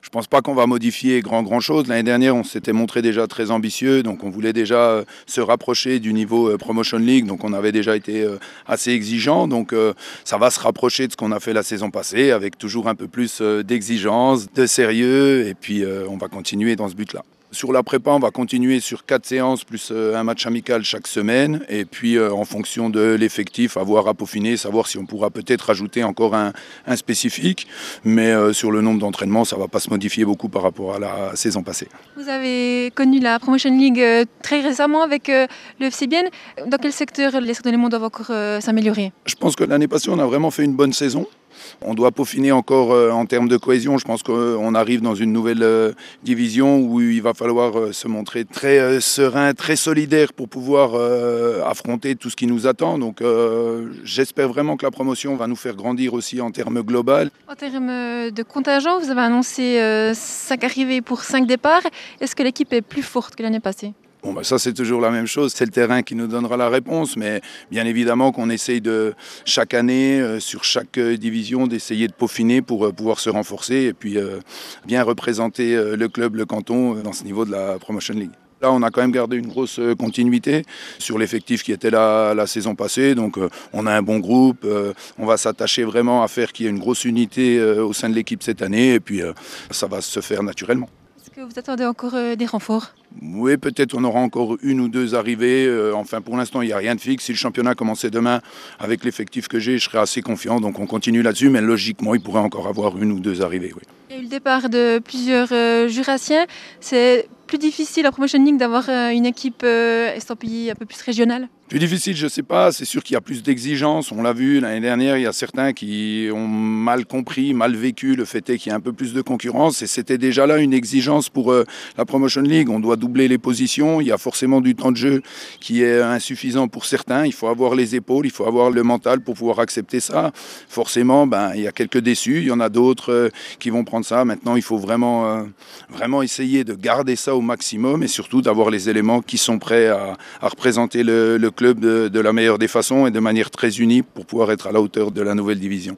Je pense pas qu'on va modifier grand chose. L'année dernière, on s'était montré déjà très ambitieux, donc on voulait déjà se rapprocher du niveau Promotion League, donc on avait déjà été assez exigeant. Donc ça va se rapprocher de ce qu'on a fait la saison passée, avec toujours un peu plus d'exigence, de sérieux, et puis on va continuer dans ce but-là. Sur la prépa, on va continuer sur 4 séances plus un match amical chaque semaine. Et puis, en fonction de l'effectif, avoir à peaufiner, savoir si on pourra peut-être rajouter encore un spécifique. Mais sur le nombre d'entraînements, ça ne va pas se modifier beaucoup par rapport à la saison passée. Vous avez connu la Promotion League très récemment avec le FC Bienne. Dans quel secteur les éléments doivent encore s'améliorer? Je pense que l'année passée, on a vraiment fait une bonne saison. On doit peaufiner encore en termes de cohésion. Je pense qu'on arrive dans une nouvelle division où il va falloir se montrer très serein, très solidaire pour pouvoir affronter tout ce qui nous attend. Donc j'espère vraiment que la promotion va nous faire grandir aussi en termes global. En termes de contingent, vous avez annoncé 5 arrivées pour 5 départs. Est-ce que l'équipe est plus forte que l'année passée? Bon, ça, c'est toujours la même chose. C'est le terrain qui nous donnera la réponse. Mais bien évidemment qu'on essaye de, chaque année, sur chaque division, d'essayer de peaufiner pour pouvoir se renforcer et puis bien représenter le club, le canton, dans ce niveau de la Promotion League. Là, on a quand même gardé une grosse continuité sur l'effectif qui était là la saison passée. Donc, on a un bon groupe. On va s'attacher vraiment à faire qu'il y ait une grosse unité au sein de l'équipe cette année. Et puis, ça va se faire naturellement. Est-ce que vous attendez encore des renforts? Oui, peut-être on aura encore 1 ou 2 arrivées. Enfin, pour l'instant, il n'y a rien de fixe. Si le championnat commençait demain, avec l'effectif que j'ai, je serais assez confiant. Donc, on continue là-dessus. Mais logiquement, il pourrait encore avoir 1 ou 2 arrivées. Oui. Il y a eu le départ de plusieurs Jurassiens. C'est plus difficile en Promotion League d'avoir une équipe estampillée un peu plus régionale? Plus difficile, je ne sais pas. C'est sûr qu'il y a plus d'exigences. On l'a vu l'année dernière, il y a certains qui ont mal compris, mal vécu le fait qu'il y ait un peu plus de concurrence. Et c'était déjà là une exigence pour la Promotion League. On doit doubler les positions. Il y a forcément du temps de jeu qui est insuffisant pour certains. Il faut avoir les épaules, il faut avoir le mental pour pouvoir accepter ça. Forcément, il y a quelques déçus. Il y en a d'autres qui vont prendre ça. Maintenant, il faut vraiment essayer de garder ça au maximum et surtout d'avoir les éléments qui sont prêts à représenter le club de la meilleure des façons et de manière très unie pour pouvoir être à la hauteur de la nouvelle division.